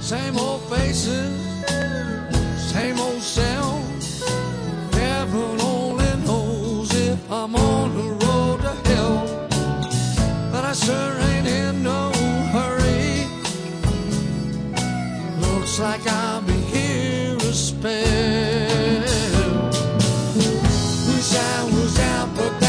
Same old faces, same old sound. Heaven only knows if I'm on the road to hell. But I sure ain't in no hurry. Looks like I'll be here a spell. Wish I was out, but